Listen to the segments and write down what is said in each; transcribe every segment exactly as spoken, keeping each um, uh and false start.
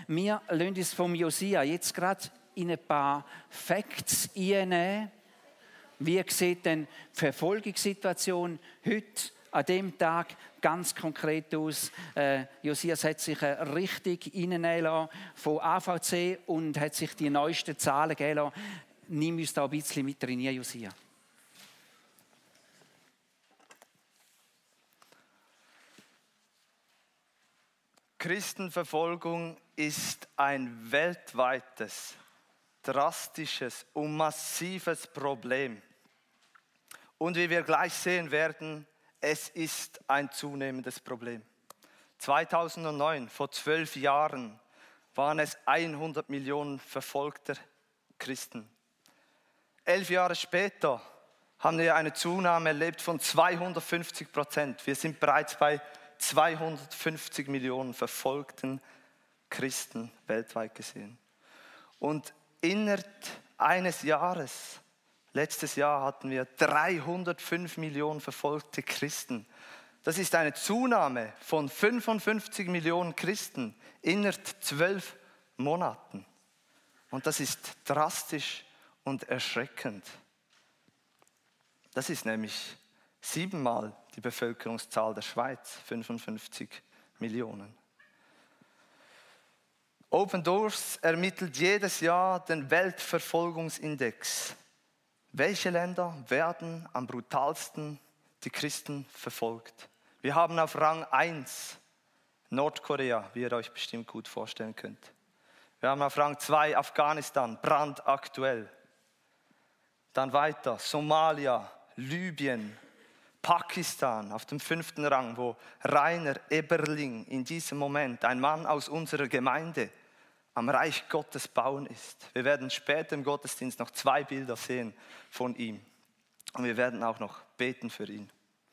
Wir lassen uns vom Josia jetzt gerade in ein paar Facts einnehmen. Wie sieht denn die Verfolgungssituation heute an dem Tag ganz konkret aus? Äh, Josias hat sich richtig reinnehmen lassen von A V C und hat sich die neuesten Zahlen geben lassen. Nimm uns da ein bisschen mit rein, Josia. Christenverfolgung ist ein weltweites, drastisches und massives Problem. Und wie wir gleich sehen werden, es ist ein zunehmendes Problem. zweitausendneun, vor zwölf Jahren, waren es hundert Millionen verfolgter Christen. Elf Jahre später haben wir eine Zunahme erlebt von zweihundertfünfzig Prozent. Wir sind bereits bei zweihundertfünfzig Millionen verfolgten Christen weltweit gesehen. Und innerhalb eines Jahres, letztes Jahr hatten wir dreihundertfünf Millionen verfolgte Christen. Das ist eine Zunahme von fünfundfünfzig Millionen Christen innerhalb zwölf Monaten. Und das ist drastisch und erschreckend. Das ist nämlich siebenmal die Bevölkerungszahl der Schweiz, fünfundfünfzig Millionen. Open Doors ermittelt jedes Jahr den Weltverfolgungsindex. Welche Länder werden am brutalsten die Christen verfolgt? Wir haben auf Rang eins Nordkorea, wie ihr euch bestimmt gut vorstellen könnt. Wir haben auf Rang zwei Afghanistan, brandaktuell. Dann weiter Somalia, Libyen, Pakistan auf dem fünften Rang, wo Rainer Eberling in diesem Moment, ein Mann aus unserer Gemeinde, am Reich Gottes bauen ist. Wir werden später im Gottesdienst noch zwei Bilder sehen von ihm. Und wir werden auch noch beten für ihn.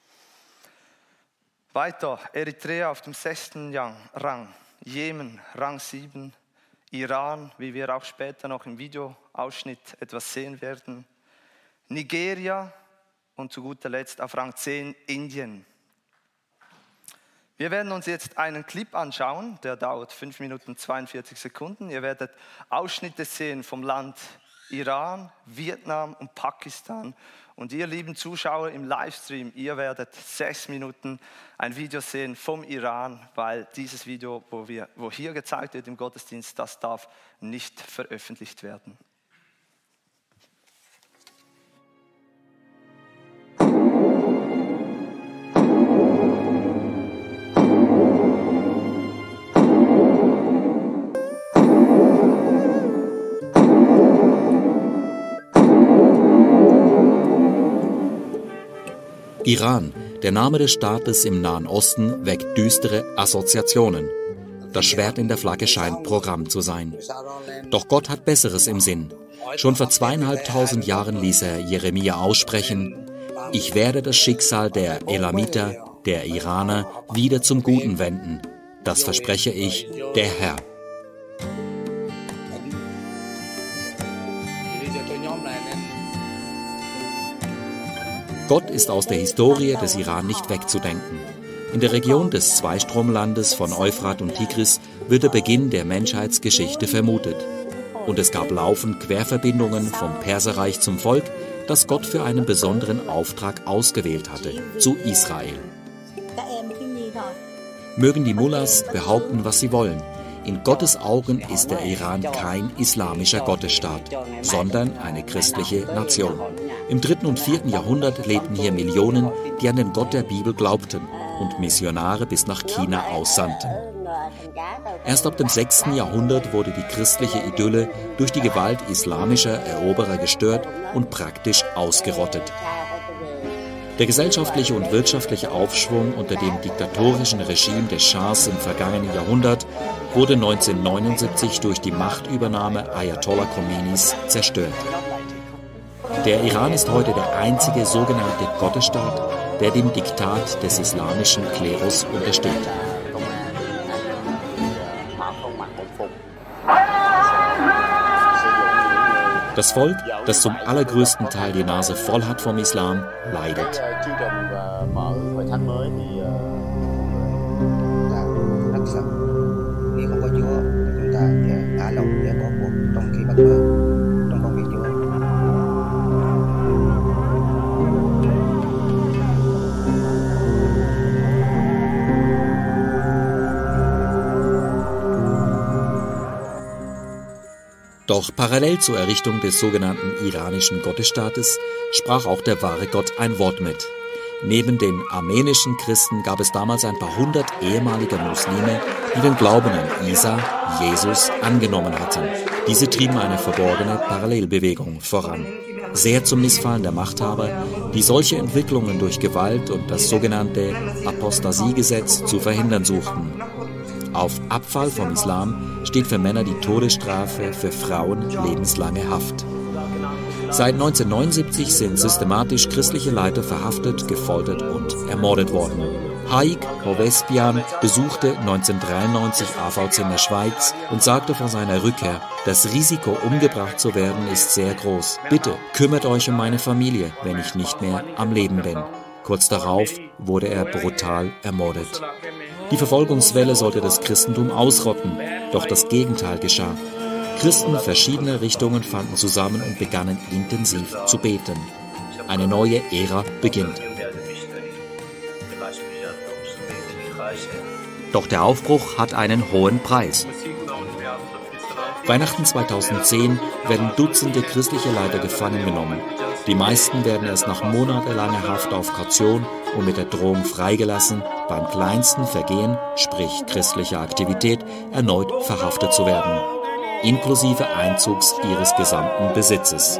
Weiter, Eritrea auf dem sechsten Rang, Jemen, Rang sieben, Iran, wie wir auch später noch im Videoausschnitt etwas sehen werden, Nigeria und zu guter Letzt auf Rang zehn Indien. Wir werden uns jetzt einen Clip anschauen, der dauert fünf Minuten zweiundvierzig Sekunden. Ihr werdet Ausschnitte sehen vom Land Iran, Vietnam und Pakistan. Und ihr lieben Zuschauer im Livestream, ihr werdet sechs Minuten ein Video sehen vom Iran, weil dieses Video, wo, wir, wo hier gezeigt wird im Gottesdienst, das darf nicht veröffentlicht werden. Iran, der Name des Staates im Nahen Osten, weckt düstere Assoziationen. Das Schwert in der Flagge scheint Programm zu sein. Doch Gott hat Besseres im Sinn. Schon vor zweieinhalbtausend Jahren ließ er Jeremia aussprechen: Ich werde das Schicksal der Elamiter, der Iraner, wieder zum Guten wenden. Das verspreche ich, der Herr. Gott ist aus der Historie des Iran nicht wegzudenken. In der Region des Zweistromlandes von Euphrat und Tigris wird der Beginn der Menschheitsgeschichte vermutet. Und es gab laufend Querverbindungen vom Perserreich zum Volk, das Gott für einen besonderen Auftrag ausgewählt hatte, zu Israel. Mögen die Mullahs behaupten, was sie wollen. In Gottes Augen ist der Iran kein islamischer Gottesstaat, sondern eine christliche Nation. Im dritten und vierten Jahrhundert lebten hier Millionen, die an den Gott der Bibel glaubten und Missionare bis nach China aussandten. Erst ab dem sechsten Jahrhundert wurde die christliche Idylle durch die Gewalt islamischer Eroberer gestört und praktisch ausgerottet. Der gesellschaftliche und wirtschaftliche Aufschwung unter dem diktatorischen Regime des Schahs im vergangenen Jahrhundert wurde neunzehnhundertneunundsiebzig durch die Machtübernahme Ayatollah Khomeinis zerstört. Der Iran ist heute der einzige sogenannte Gottesstaat, der dem Diktat des islamischen Klerus untersteht. Das Volk, das zum allergrößten Teil die Nase voll hat vom Islam, leidet. và Chúa trong công việc Chúa. Doch parallel zur Errichtung des sogenannten iranischen Gottesstaates sprach auch der wahre Gott ein Wort mit. Neben den armenischen Christen gab es damals ein paar hundert ehemalige Muslime, die den Glauben an Isa, Jesus, angenommen hatten. Diese trieben eine verborgene Parallelbewegung voran. Sehr zum Missfallen der Machthaber, die solche Entwicklungen durch Gewalt und das sogenannte Apostasiegesetz zu verhindern suchten. Auf Abfall vom Islam steht für Männer die Todesstrafe, für Frauen lebenslange Haft. Seit neunzehnhundertneunundsiebzig sind systematisch christliche Leiter verhaftet, gefoltert und ermordet worden. Haik Hovespian besuchte neunzehnhundertdreiundneunzig A V C in der Schweiz und sagte vor seiner Rückkehr: Das Risiko, umgebracht zu werden, ist sehr groß. Bitte kümmert euch um meine Familie, wenn ich nicht mehr am Leben bin. Kurz darauf wurde er brutal ermordet. Die Verfolgungswelle sollte das Christentum ausrotten, doch das Gegenteil geschah. Christen verschiedener Richtungen fanden zusammen und begannen intensiv zu beten. Eine neue Ära beginnt. Doch der Aufbruch hat einen hohen Preis. Weihnachten zweitausendzehn werden Dutzende christliche Leiter gefangen genommen. Die meisten werden erst nach monatelanger Haft auf Kaution und mit der Drohung freigelassen, beim kleinsten Vergehen, sprich christlicher Aktivität, erneut verhaftet zu werden, inklusive Einzugs ihres gesamten Besitzes.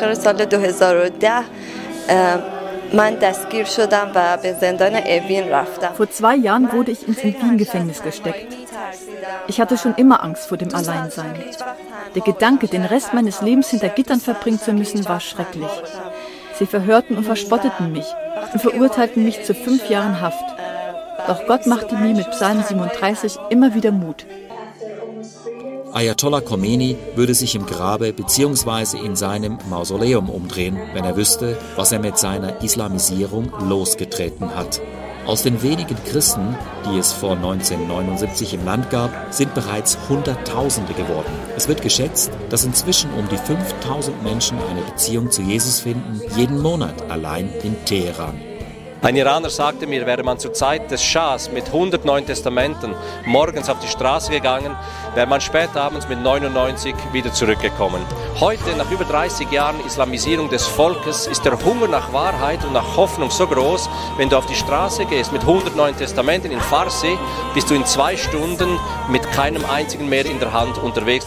Vor zwei Jahren wurde ich ins Evin-Gefängnis gesteckt. Ich hatte schon immer Angst vor dem Alleinsein. Der Gedanke, den Rest meines Lebens hinter Gittern verbringen zu müssen, war schrecklich. Sie verhörten und verspotteten mich und verurteilten mich zu fünf Jahren Haft. Doch Gott machte mir mit Psalm siebenunddreißig immer wieder Mut. Ayatollah Khomeini würde sich im Grabe bzw. in seinem Mausoleum umdrehen, wenn er wüsste, was er mit seiner Islamisierung losgetreten hat. Aus den wenigen Christen, die es vor neunzehnhundertneunundsiebzig im Land gab, sind bereits Hunderttausende geworden. Es wird geschätzt, dass inzwischen um die fünftausend Menschen eine Beziehung zu Jesus finden, jeden Monat allein in Teheran. Ein Iraner sagte mir, wäre man zur Zeit des Schahs mit hundert Neuen Testamenten morgens auf die Straße gegangen, wäre man spät abends mit neunundneunzig wieder zurückgekommen. Heute, nach über dreißig Jahren Islamisierung des Volkes, ist der Hunger nach Wahrheit und nach Hoffnung so groß, wenn du auf die Straße gehst mit hundert Neuen Testamenten in Farsi, bist du in zwei Stunden mit keinem einzigen mehr in der Hand unterwegs.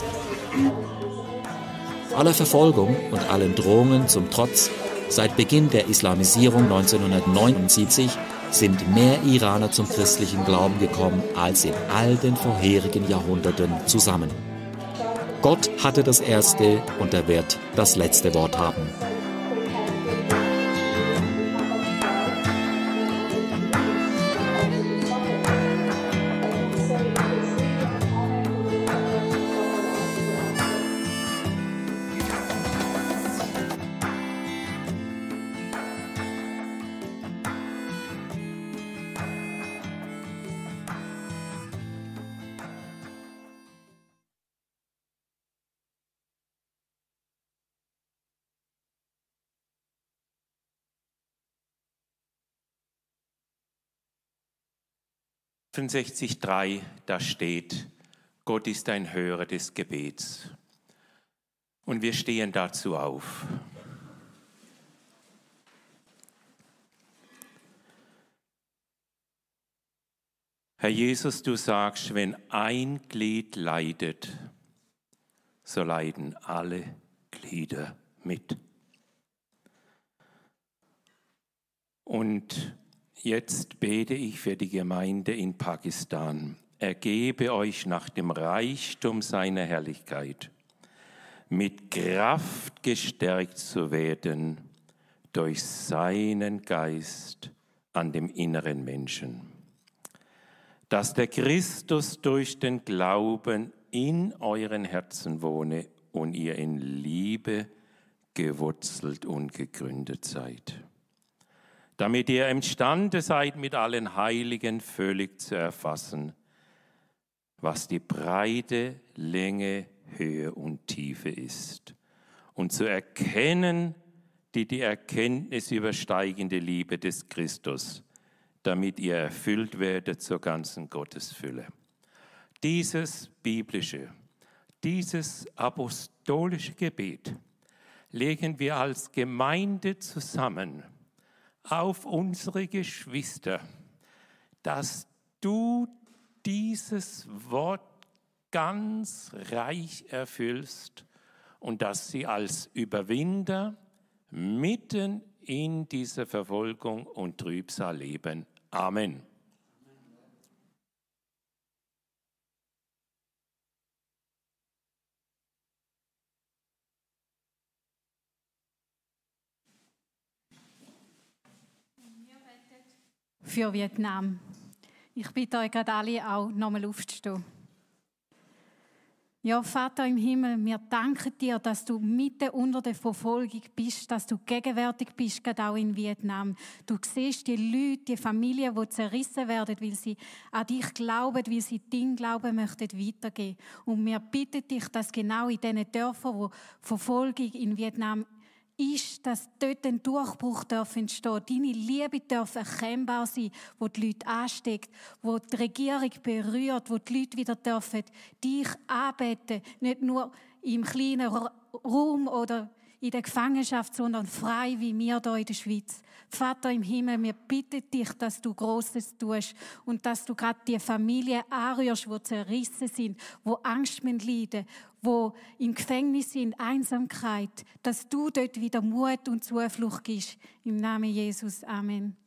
Aller Verfolgung und allen Drohungen zum Trotz, seit Beginn der Islamisierung neunzehnhundertneunundsiebzig sind mehr Iraner zum christlichen Glauben gekommen als in all den vorherigen Jahrhunderten zusammen. Gott hatte das erste und er wird das letzte Wort haben. fünfundsechzig drei, da steht, Gott ist ein Hörer des Gebets. Und wir stehen dazu auf. Herr Jesus, du sagst, wenn ein Glied leidet, so leiden alle Glieder mit. Und jetzt bete ich für die Gemeinde in Pakistan. Ergebe euch nach dem Reichtum seiner Herrlichkeit, mit Kraft gestärkt zu werden durch seinen Geist an dem inneren Menschen. Dass der Christus durch den Glauben in euren Herzen wohne und ihr in Liebe gewurzelt und gegründet seid. Damit ihr imstande seid, mit allen Heiligen völlig zu erfassen, was die Breite, Länge, Höhe und Tiefe ist. Und zu erkennen, die die Erkenntnis übersteigende Liebe des Christus, damit ihr erfüllt werdet zur ganzen Gottesfülle. Dieses biblische, dieses apostolische Gebet legen wir als Gemeinde zusammen auf unsere Geschwister, dass du dieses Wort ganz reich erfüllst und dass sie als Überwinder mitten in dieser Verfolgung und Trübsal leben. Amen. Für Vietnam. Ich bitte euch gerade alle auch nochmal aufzustehen. Ja, Vater im Himmel, wir danken dir, dass du mitten unter der Verfolgung bist, dass du gegenwärtig bist, gerade auch in Vietnam. Du siehst die Leute, die Familien, die zerrissen werden, weil sie an dich glauben, weil sie dein Glauben möchten weitergeben. Und wir bitten dich, dass genau in diesen Dörfern, wo Verfolgung in Vietnam ist, dass dort ein Durchbruch entstehen darf. Deine Liebe darf erkennbar sein, wo die Leute ansteckt, wo die Regierung berührt, wo die Leute wieder dürfen dich anbeten, nicht nur im kleinen Raum oder in der Gefangenschaft, sondern frei wie wir hier in der Schweiz. Vater im Himmel, wir bitten dich, dass du Grosses tust und dass du gerade die Familien anrührst, die zerrissen sind, die Angst leiden, die im Gefängnis sind, Einsamkeit, dass du dort wieder Mut und Zuflucht gibst. Im Namen Jesus. Amen.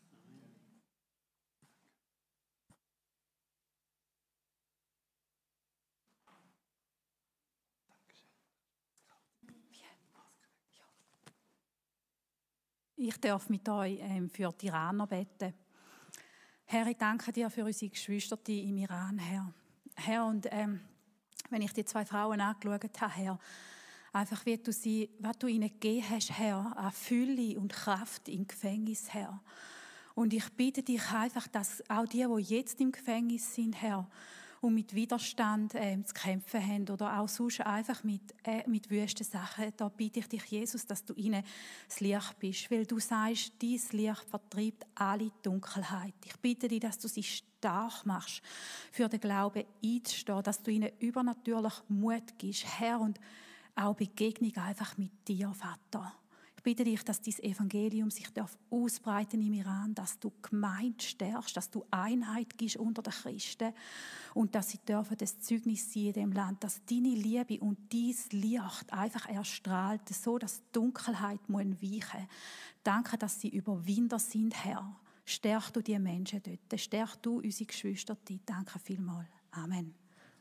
Ich darf mit euch ähm, für die Iraner beten. Herr, ich danke dir für unsere Geschwister im Iran, Herr. Herr, und ähm, wenn ich die zwei Frauen angeschaut habe, Herr, einfach wie du sie, was du ihnen gegeben hast, Herr, an Fülle und Kraft im Gefängnis, Herr. Und ich bitte dich einfach, dass auch die, die jetzt im Gefängnis sind, Herr, und mit Widerstand äh, zu kämpfen haben oder auch sonst einfach mit, äh, mit wüsten Sachen. Da bitte ich dich, Jesus, dass du ihnen das Licht bist, weil du sagst, dein Licht vertreibt alle Dunkelheit. Ich bitte dich, dass du sie stark machst, für den Glauben einzustehen, dass du ihnen übernatürlich Mut gibst, Herr, und auch Begegnung einfach mit dir, Vater. Ich bitte dich, dass dein Evangelium sich ausbreiten im Iran, dass du Gemeinde stärkst, dass du Einheit gibst unter den Christen und dass sie dürfen das Zeugnis sein in dem Land, dass deine Liebe und dein Licht einfach erstrahlt, so dass die Dunkelheit weichen muss. Danke, dass sie Überwinder sind, Herr. Stärk du die Menschen dort, stärk du unsere Geschwister. Danke vielmals. Amen.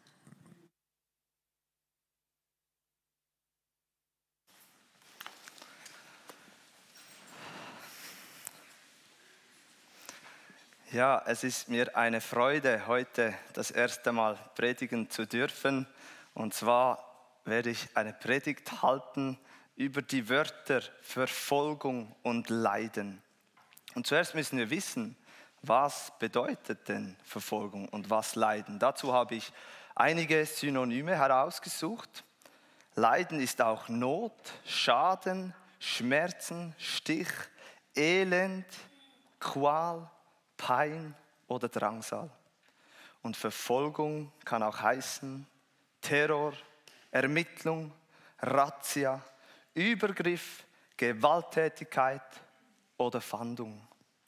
Ja, es ist mir eine Freude, heute das erste Mal predigen zu dürfen. Und zwar werde ich eine Predigt halten über die Wörter Verfolgung und Leiden. Und zuerst müssen wir wissen, was bedeutet denn Verfolgung und was Leiden? Dazu habe ich einige Synonyme herausgesucht. Leiden ist auch Not, Schaden, Schmerzen, Stich, Elend, Qual, Pein oder Drangsal. Und Verfolgung kann auch heißen Terror, Ermittlung, Razzia, Übergriff, Gewalttätigkeit oder Fahndung.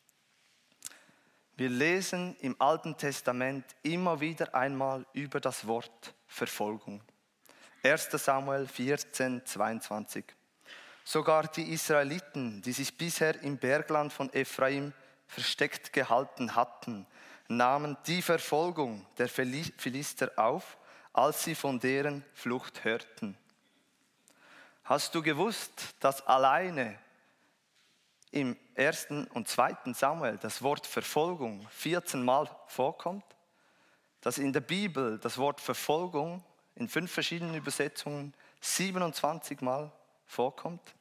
Wir lesen im Alten Testament immer wieder einmal über das Wort Verfolgung. erster Samuel vierzehn, zweiundzwanzig. Sogar die Israeliten, die sich bisher im Bergland von Ephraim versteckt gehalten hatten, nahmen die Verfolgung der Philister auf, als sie von deren Flucht hörten. Hast du gewusst, dass alleine im ersten und zweiten Samuel das Wort Verfolgung vierzehn Mal vorkommt? Dass in der Bibel das Wort Verfolgung in fünf verschiedenen Übersetzungen siebenundzwanzig Mal vorkommt?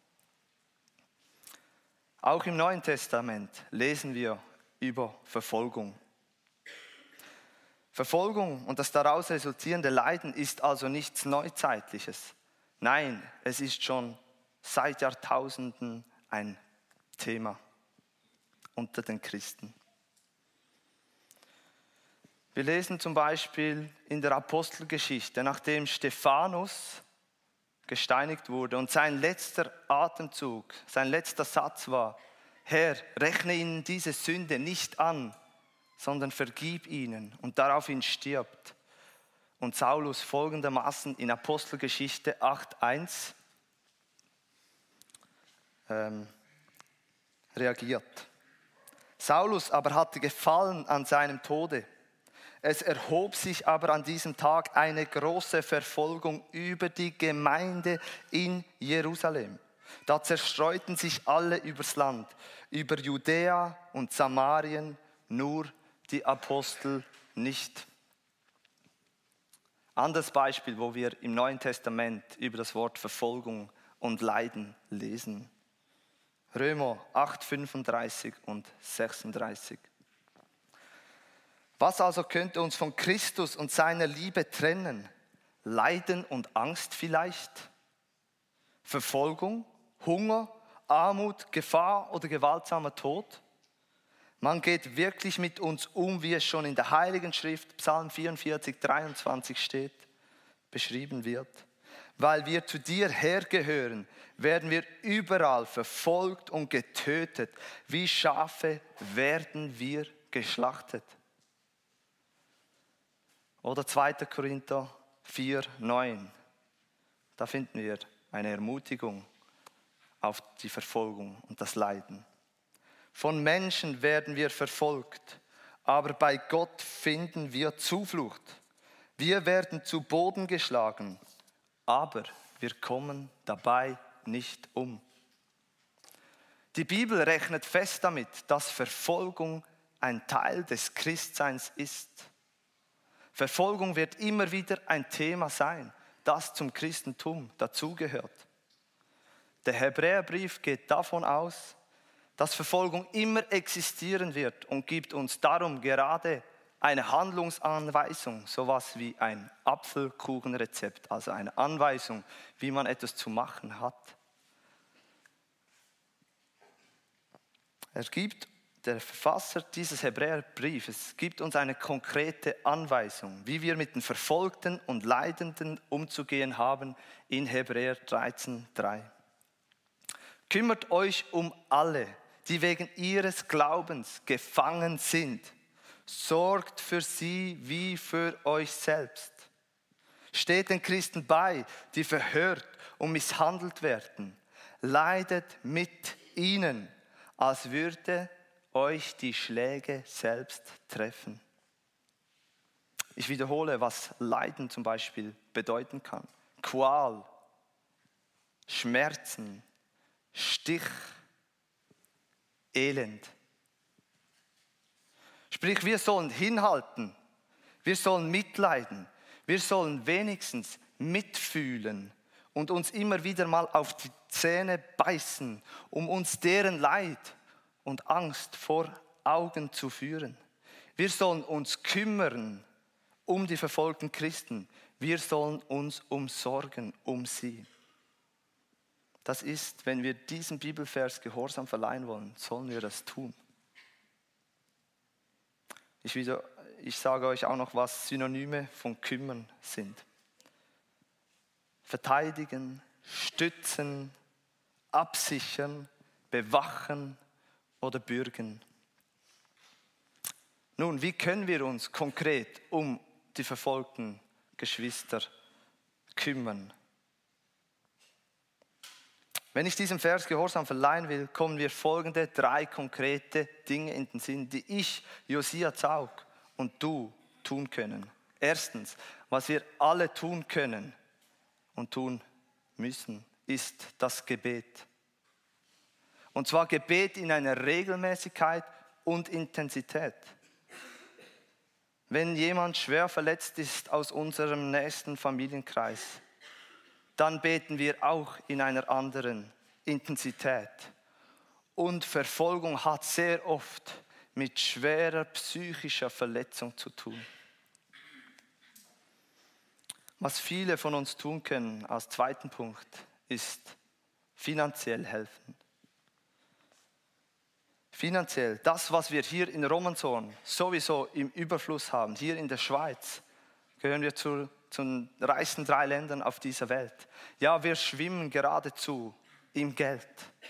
Auch im Neuen Testament lesen wir über Verfolgung. Verfolgung und das daraus resultierende Leiden ist also nichts Neuzeitliches. Nein, es ist schon seit Jahrtausenden ein Thema unter den Christen. Wir lesen zum Beispiel in der Apostelgeschichte, nachdem Stephanus gesteinigt wurde und sein letzter Atemzug, sein letzter Satz war: Herr, rechne ihnen diese Sünde nicht an, sondern vergib ihnen, und daraufhin stirbt. Und Saulus folgendermaßen in Apostelgeschichte acht eins ähm, reagiert. Saulus aber hatte Gefallen an seinem Tode. Es erhob sich aber an diesem Tag eine große Verfolgung über die Gemeinde in Jerusalem. Da zerstreuten sich alle übers Land, über Judäa und Samarien, nur die Apostel nicht. Anderes Beispiel, wo wir im Neuen Testament über das Wort Verfolgung und Leiden lesen. Römer acht fünfunddreißig und sechsunddreißig. Was also könnte uns von Christus und seiner Liebe trennen? Leiden und Angst vielleicht? Verfolgung, Hunger, Armut, Gefahr oder gewaltsamer Tod? Man geht wirklich mit uns um, wie es schon in der Heiligen Schrift, Psalm vierundvierzig, dreiundzwanzig steht, beschrieben wird. Weil wir zu dir hergehören, werden wir überall verfolgt und getötet. Wie Schafe werden wir geschlachtet. Oder zweiter Korinther vier neun. Da finden wir eine Ermutigung auf die Verfolgung und das Leiden. Von Menschen werden wir verfolgt, aber bei Gott finden wir Zuflucht. Wir werden zu Boden geschlagen, aber wir kommen dabei nicht um. Die Bibel rechnet fest damit, dass Verfolgung ein Teil des Christseins ist. Verfolgung wird immer wieder ein Thema sein, das zum Christentum dazugehört. Der Hebräerbrief geht davon aus, dass Verfolgung immer existieren wird und gibt uns darum gerade eine Handlungsanweisung, sowas wie ein Apfelkuchenrezept, also eine Anweisung, wie man etwas zu machen hat. Er gibt Der Verfasser dieses Hebräerbriefes gibt uns eine konkrete Anweisung, wie wir mit den Verfolgten und Leidenden umzugehen haben in Hebräer dreizehn drei. Kümmert euch um alle, die wegen ihres Glaubens gefangen sind. Sorgt für sie wie für euch selbst. Steht den Christen bei, die verhört und misshandelt werden. Leidet mit ihnen, als würde euch die Schläge selbst treffen. Ich wiederhole, was Leiden zum Beispiel bedeuten kann. Qual, Schmerzen, Stich, Elend. Sprich, wir sollen hinhalten, wir sollen mitleiden, wir sollen wenigstens mitfühlen und uns immer wieder mal auf die Zähne beißen, um uns deren Leid und Angst vor Augen zu führen. Wir sollen uns kümmern um die verfolgten Christen. Wir sollen uns umsorgen um sie. Das ist, wenn wir diesem Bibelvers Gehorsam verleihen wollen, sollen wir das tun. Ich, wieder, ich sage euch auch noch, was Synonyme von kümmern sind. Verteidigen, stützen, absichern, bewachen oder bürgen. Nun, wie können wir uns konkret um die verfolgten Geschwister kümmern? Wenn ich diesem Vers Gehorsam verleihen will, kommen mir folgende drei konkrete Dinge in den Sinn, die ich, Josia Zaug, und du tun können. Erstens, was wir alle tun können und tun müssen, ist das Gebet. Und zwar Gebet in einer Regelmäßigkeit und Intensität. Wenn jemand schwer verletzt ist aus unserem nächsten Familienkreis, dann beten wir auch in einer anderen Intensität. Und Verfolgung hat sehr oft mit schwerer psychischer Verletzung zu tun. Was viele von uns tun können als zweiten Punkt, ist finanziell helfen. Finanziell, das, was wir hier in Romanshorn sowieso im Überfluss haben, hier in der Schweiz, gehören wir zu, zu den reichsten drei Ländern auf dieser Welt. Ja, wir schwimmen geradezu im Geld.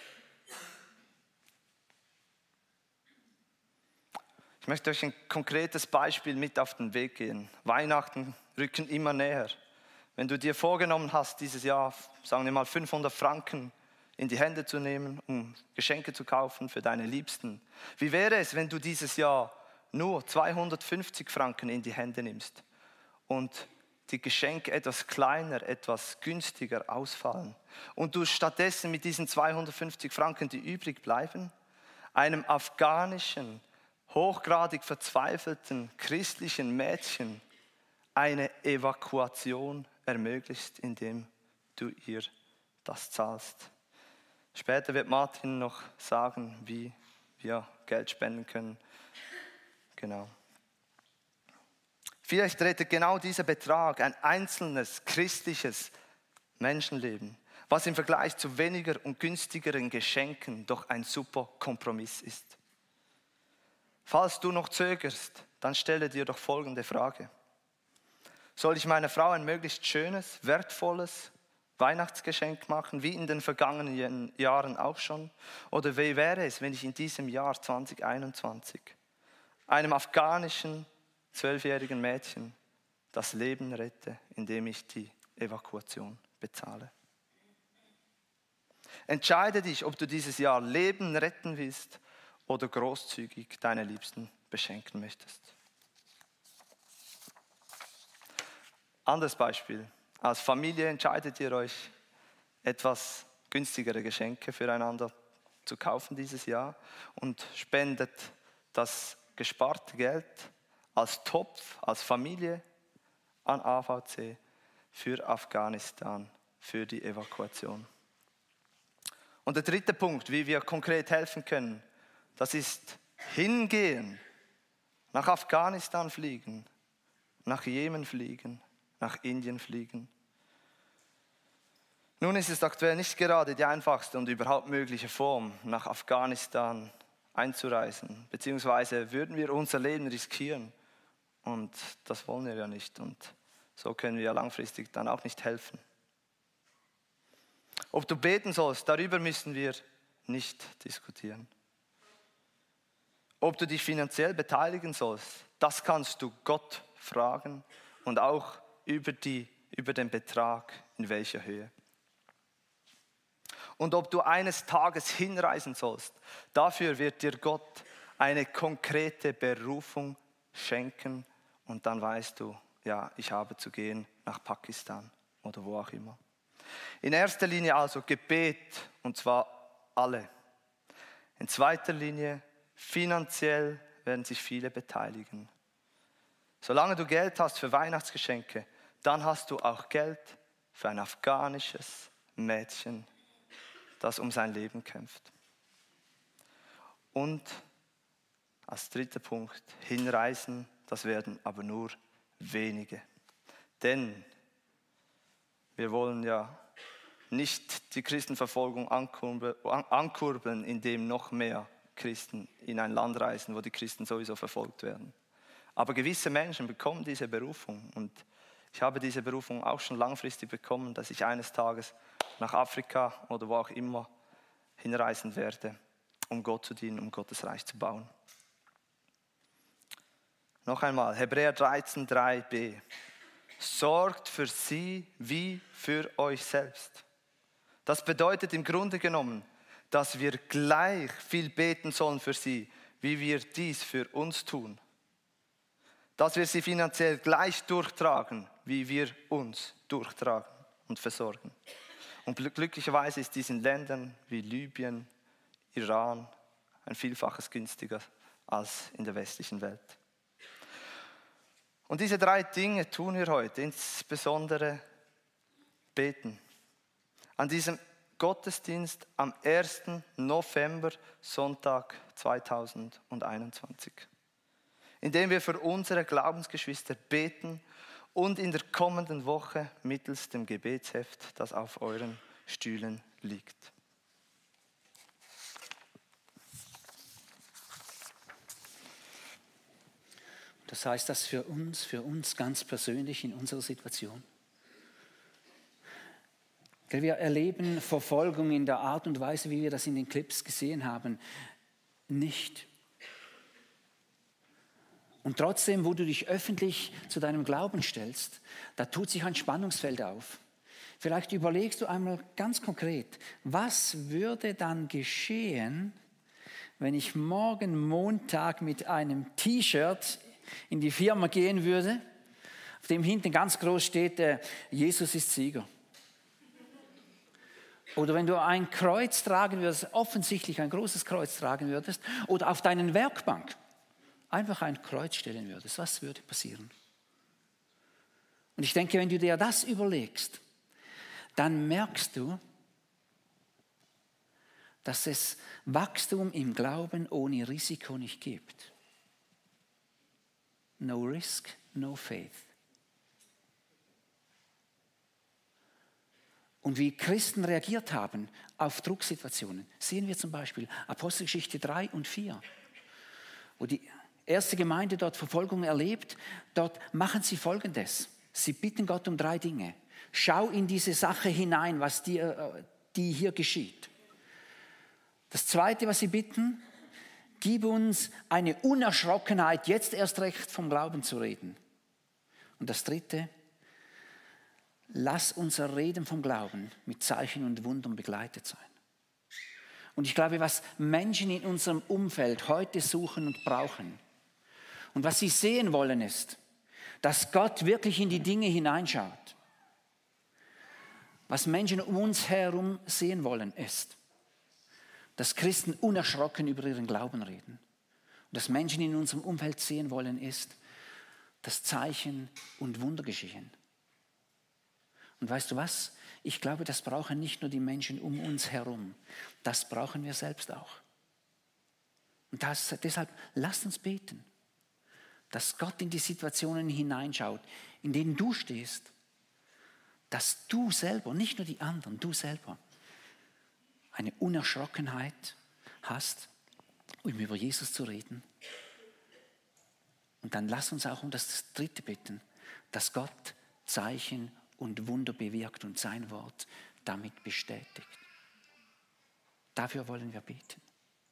Ich möchte euch ein konkretes Beispiel mit auf den Weg gehen. Weihnachten rücken immer näher. Wenn du dir vorgenommen hast, dieses Jahr, sagen wir mal, fünfhundert Franken in die Hände zu nehmen, um Geschenke zu kaufen für deine Liebsten. Wie wäre es, wenn du dieses Jahr nur zweihundertfünfzig Franken in die Hände nimmst und die Geschenke etwas kleiner, etwas günstiger ausfallen und du stattdessen mit diesen zweihundertfünfzig Franken, die übrig bleiben, einem afghanischen, hochgradig verzweifelten christlichen Mädchen eine Evakuation ermöglicht, indem du ihr das zahlst. Später wird Martin noch sagen, wie wir Geld spenden können. Genau. Vielleicht rettet genau dieser Betrag ein einzelnes christliches Menschenleben, was im Vergleich zu weniger und günstigeren Geschenken doch ein super Kompromiss ist. Falls du noch zögerst, dann stelle dir doch folgende Frage. Soll ich meiner Frau ein möglichst schönes, wertvolles Weihnachtsgeschenk machen, wie in den vergangenen Jahren auch schon? Oder wie wäre es, wenn ich in diesem Jahr zwanzig einundzwanzig einem afghanischen zwölfjährigen Mädchen das Leben rette, indem ich die Evakuation bezahle? Entscheide dich, ob du dieses Jahr Leben retten willst oder großzügig deine Liebsten beschenken möchtest. Anderes Beispiel. Als Familie entscheidet ihr euch, etwas günstigere Geschenke füreinander zu kaufen dieses Jahr und spendet das gesparte Geld als Topf, als Familie an A V C für Afghanistan, für die Evakuation. Und der dritte Punkt, wie wir konkret helfen können, das ist hingehen, nach Afghanistan fliegen, nach Jemen fliegen, nach Indien fliegen. Nun ist es aktuell nicht gerade die einfachste und überhaupt mögliche Form, nach Afghanistan einzureisen, beziehungsweise würden wir unser Leben riskieren und das wollen wir ja nicht und so können wir ja langfristig dann auch nicht helfen. Ob du beten sollst, darüber müssen wir nicht diskutieren. Ob du dich finanziell beteiligen sollst, das kannst du Gott fragen und auch über, die, über den Betrag, in welcher Höhe. Und ob du eines Tages hinreisen sollst, dafür wird dir Gott eine konkrete Berufung schenken und dann weißt du, ja, ich habe zu gehen nach Pakistan oder wo auch immer. In erster Linie also Gebet und zwar alle. In zweiter Linie finanziell werden sich viele beteiligen. Solange du Geld hast für Weihnachtsgeschenke, dann hast du auch Geld für ein afghanisches Mädchen, das um sein Leben kämpft. Und als dritter Punkt, hinreisen, das werden aber nur wenige. Denn wir wollen ja nicht die Christenverfolgung ankurbeln, indem noch mehr Christen in ein Land reisen, wo die Christen sowieso verfolgt werden. Aber gewisse Menschen bekommen diese Berufung und ich habe diese Berufung auch schon langfristig bekommen, dass ich eines Tages nach Afrika oder wo auch immer hinreisen werde, um Gott zu dienen, um Gottes Reich zu bauen. Noch einmal, Hebräer dreizehn, drei b. Sorgt für sie wie für euch selbst. Das bedeutet im Grunde genommen, dass wir gleich viel beten sollen für sie, wie wir dies für uns tun. Dass wir sie finanziell gleich durchtragen, wie wir uns durchtragen und versorgen. Und glücklicherweise ist dies in Ländern wie Libyen, Iran ein Vielfaches günstiger als in der westlichen Welt. Und diese drei Dinge tun wir heute, insbesondere beten. An diesem Gottesdienst am ersten November, Sonntag zweitausendeinundzwanzig. Indem wir für unsere Glaubensgeschwister beten und in der kommenden Woche mittels dem Gebetsheft, das auf euren Stühlen liegt. Das heißt, das für uns, für uns ganz persönlich in unserer Situation. Wir erleben Verfolgung in der Art und Weise, wie wir das in den Clips gesehen haben, nicht. Und trotzdem, wo du dich öffentlich zu deinem Glauben stellst, da tut sich ein Spannungsfeld auf. Vielleicht überlegst du einmal ganz konkret, was würde dann geschehen, wenn ich morgen Montag mit einem T-Shirt in die Firma gehen würde, auf dem hinten ganz groß steht, äh, Jesus ist Sieger. Oder wenn du ein Kreuz tragen würdest, offensichtlich ein großes Kreuz tragen würdest, oder auf deinen Werkbank einfach ein Kreuz stellen würdest, was würde passieren? Und ich denke, wenn du dir das überlegst, dann merkst du, dass es Wachstum im Glauben ohne Risiko nicht gibt. No risk, no faith. Und wie Christen reagiert haben auf Drucksituationen, sehen wir zum Beispiel Apostelgeschichte drei und vier, wo die erste Gemeinde dort Verfolgung erlebt. Dort machen sie Folgendes. Sie bitten Gott um drei Dinge. Schau in diese Sache hinein, was dir, die hier geschieht. Das Zweite, was sie bitten, gib uns eine Unerschrockenheit, jetzt erst recht vom Glauben zu reden. Und das Dritte, lass unser Reden vom Glauben mit Zeichen und Wundern begleitet sein. Und ich glaube, was Menschen in unserem Umfeld heute suchen und brauchen und was sie sehen wollen, ist, dass Gott wirklich in die Dinge hineinschaut. Was Menschen um uns herum sehen wollen, ist, dass Christen unerschrocken über ihren Glauben reden. Und dass Menschen in unserem Umfeld sehen wollen, ist, dass Zeichen und Wunder geschehen. Und weißt du was? Ich glaube, das brauchen nicht nur die Menschen um uns herum. Das brauchen wir selbst auch. Und das, deshalb lasst uns beten, dass Gott in die Situationen hineinschaut, in denen du stehst, dass du selber, nicht nur die anderen, du selber, eine Unerschrockenheit hast, um über Jesus zu reden. Und dann lass uns auch um das Dritte bitten, dass Gott Zeichen und Wunder bewirkt und sein Wort damit bestätigt. Dafür wollen wir beten.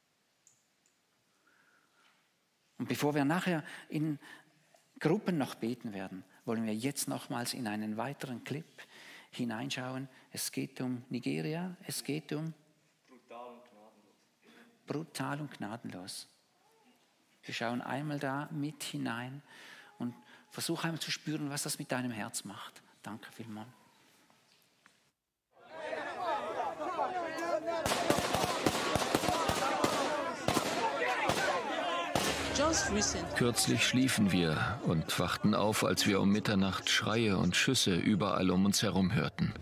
Und bevor wir nachher in Gruppen noch beten werden, wollen wir jetzt nochmals in einen weiteren Clip hineinschauen. Es geht um Nigeria, es geht um brutal und gnadenlos. Brutal und gnadenlos. Wir schauen einmal da mit hinein und versuchen einmal zu spüren, was das mit deinem Herz macht. Danke vielmals. Kürzlich schliefen wir und wachten auf, als wir um Mitternacht Schreie und Schüsse überall um uns herum hörten.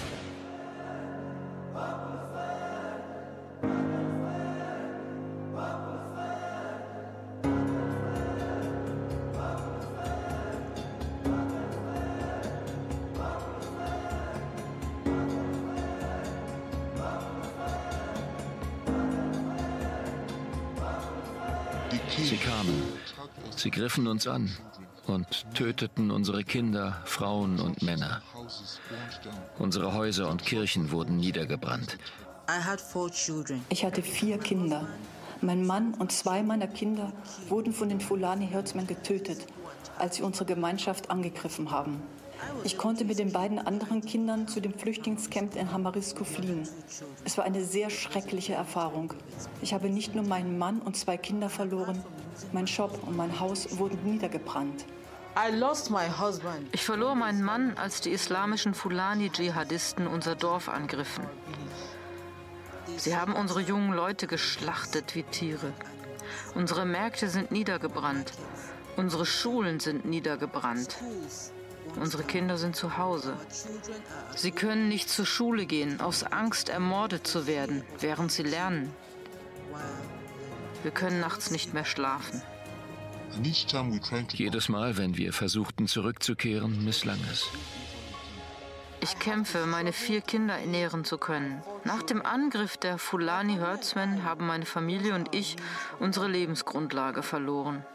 Sie kamen, sie griffen uns an und töteten unsere Kinder, Frauen und Männer. Unsere Häuser und Kirchen wurden niedergebrannt. Ich hatte vier Kinder. Mein Mann und zwei meiner Kinder wurden von den Fulani-Herdsmen getötet, als sie unsere Gemeinschaft angegriffen haben. Ich konnte mit den beiden anderen Kindern zu dem Flüchtlingscamp in Hamarisco fliehen. Es war eine sehr schreckliche Erfahrung. Ich habe nicht nur meinen Mann und zwei Kinder verloren, mein Shop und mein Haus wurden niedergebrannt. Ich verlor meinen Mann, als die islamischen Fulani-Dschihadisten unser Dorf angriffen. Sie haben unsere jungen Leute geschlachtet wie Tiere. Unsere Märkte sind niedergebrannt. Unsere Schulen sind niedergebrannt. Unsere Kinder sind zu Hause. Sie können nicht zur Schule gehen, aus Angst, ermordet zu werden, während sie lernen. Wir können nachts nicht mehr schlafen. Jedes Mal, wenn wir versuchten zurückzukehren, misslang es. Ich kämpfe, meine vier Kinder ernähren zu können. Nach dem Angriff der Fulani Herdsmen haben meine Familie und ich unsere Lebensgrundlage verloren.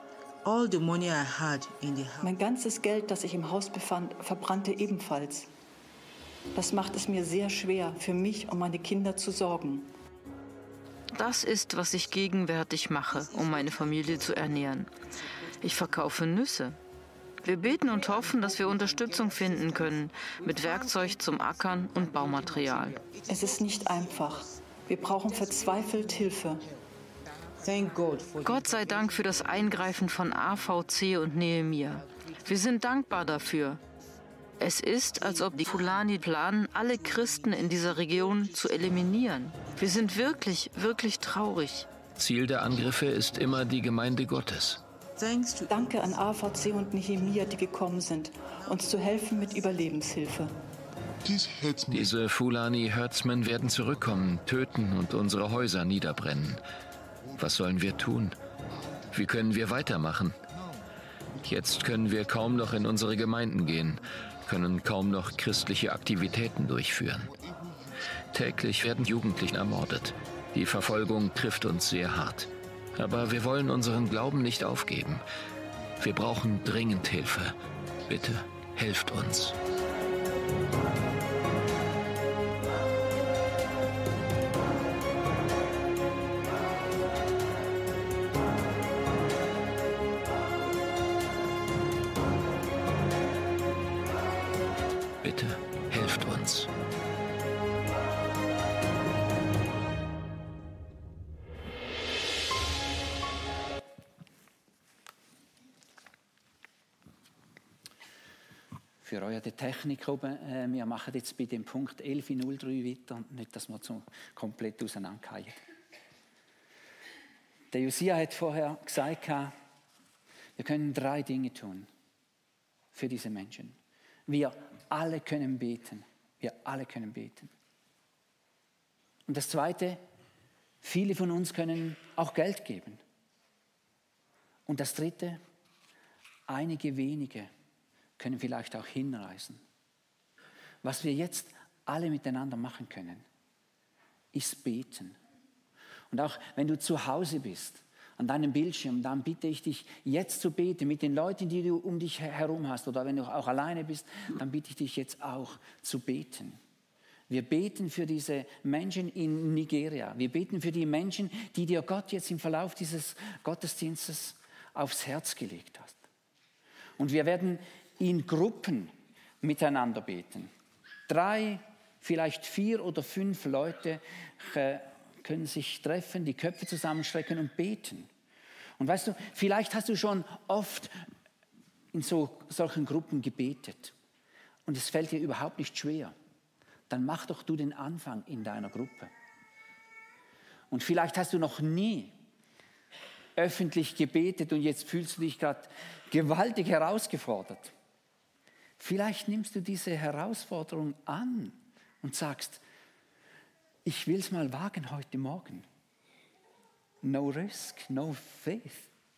Mein ganzes Geld, das ich im Haus befand, verbrannte ebenfalls. Das macht es mir sehr schwer, für mich und meine Kinder zu sorgen. Das ist, was ich gegenwärtig mache, um meine Familie zu ernähren. Ich verkaufe Nüsse. Wir beten und hoffen, dass wir Unterstützung finden können mit Werkzeug zum Ackern und Baumaterial. Es ist nicht einfach. Wir brauchen verzweifelt Hilfe. Gott sei Dank für das Eingreifen von A V C und Nehemia. Wir sind dankbar dafür. Es ist, als ob die Fulani planen, alle Christen in dieser Region zu eliminieren. Wir sind wirklich, wirklich traurig. Ziel der Angriffe ist immer die Gemeinde Gottes. Danke an A V C und Nehemia, die gekommen sind, uns zu helfen mit Überlebenshilfe. Diese Fulani-Herdsmen werden zurückkommen, töten und unsere Häuser niederbrennen. Was sollen wir tun? Wie können wir weitermachen? Jetzt können wir kaum noch in unsere Gemeinden gehen, können kaum noch christliche Aktivitäten durchführen. Täglich werden Jugendliche ermordet. Die Verfolgung trifft uns sehr hart. Aber wir wollen unseren Glauben nicht aufgeben. Wir brauchen dringend Hilfe. Bitte, helft uns. Bitte, helft uns. Für euch die Technik oben, äh, wir machen jetzt bei dem Punkt elf null drei weiter, nicht, dass wir so komplett auseinanderfallen. Der Josia hat vorher gesagt, wir können drei Dinge tun für diese Menschen. Wir alle können beten. Wir alle können beten. Und das Zweite, viele von uns können auch Geld geben. Und das Dritte, einige wenige können vielleicht auch hinreisen. Was wir jetzt alle miteinander machen können, ist beten. Und auch wenn du zu Hause bist, an deinem Bildschirm, dann bitte ich dich, jetzt zu beten mit den Leuten, die du um dich herum hast. Oder wenn du auch alleine bist, dann bitte ich dich jetzt auch zu beten. Wir beten für diese Menschen in Nigeria. Wir beten für die Menschen, die dir Gott jetzt im Verlauf dieses Gottesdienstes aufs Herz gelegt hat. Und wir werden in Gruppen miteinander beten. Drei, vielleicht vier oder fünf Leute äh, können sich treffen, die Köpfe zusammenstrecken und beten. Und weißt du, vielleicht hast du schon oft in so, solchen Gruppen gebetet und es fällt dir überhaupt nicht schwer. Dann mach doch du den Anfang in deiner Gruppe. Und vielleicht hast du noch nie öffentlich gebetet und jetzt fühlst du dich gerade gewaltig herausgefordert. Vielleicht nimmst du diese Herausforderung an und sagst, ich will es mal wagen heute Morgen. No risk, no faith.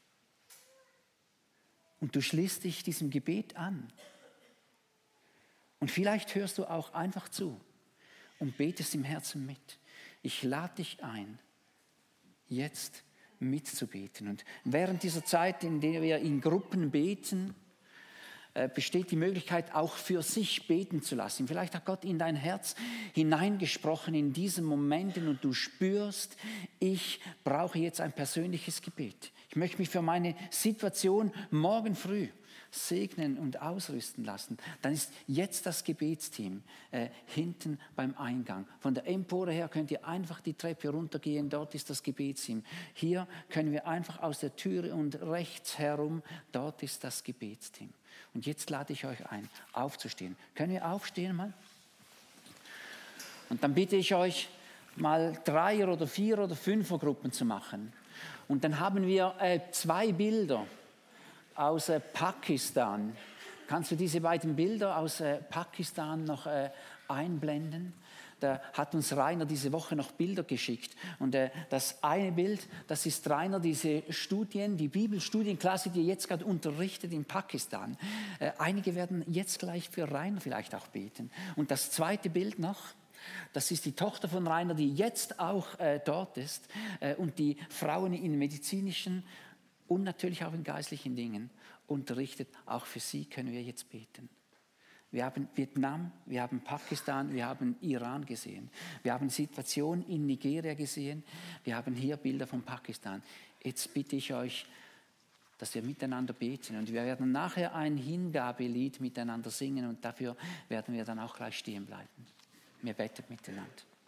Und du schließt dich diesem Gebet an. Und vielleicht hörst du auch einfach zu und betest im Herzen mit. Ich lade dich ein, jetzt mitzubeten. Und während dieser Zeit, in der wir in Gruppen beten, besteht die Möglichkeit, auch für sich beten zu lassen. Vielleicht hat Gott in dein Herz hineingesprochen in diesen Momenten und du spürst, ich brauche jetzt ein persönliches Gebet. Ich möchte mich für meine Situation morgen früh segnen und ausrüsten lassen. Dann ist jetzt das Gebetsteam äh, hinten beim Eingang. Von der Empore her könnt ihr einfach die Treppe runtergehen, dort ist das Gebetsteam. Hier können wir einfach aus der Türe und rechts herum, dort ist das Gebetsteam. Und jetzt lade ich euch ein, aufzustehen. Können wir aufstehen mal? Und dann bitte ich euch, mal Dreier- oder Vier- oder Fünfergruppen zu machen. Und dann haben wir äh, zwei Bilder aus äh, Pakistan. Kannst du diese beiden Bilder aus äh, Pakistan noch äh, einblenden. Da hat uns Rainer diese Woche noch Bilder geschickt. Und äh, das eine Bild, das ist Rainer, diese Studien, die Bibelstudienklasse, die jetzt gerade unterrichtet in Pakistan. Äh, einige werden jetzt gleich für Rainer vielleicht auch beten. Und das zweite Bild noch, das ist die Tochter von Rainer, die jetzt auch äh, dort ist. Äh, und die Frauen in medizinischen und natürlich auch in geistlichen Dingen unterrichtet. Auch für sie können wir jetzt beten. Wir haben Vietnam, wir haben Pakistan, wir haben Iran gesehen. Wir haben Situationen in Nigeria gesehen. Wir haben hier Bilder von Pakistan. Jetzt bitte ich euch, dass wir miteinander beten. Und wir werden nachher ein Hingabelied miteinander singen und dafür werden wir dann auch gleich stehen bleiben. Wir beten miteinander.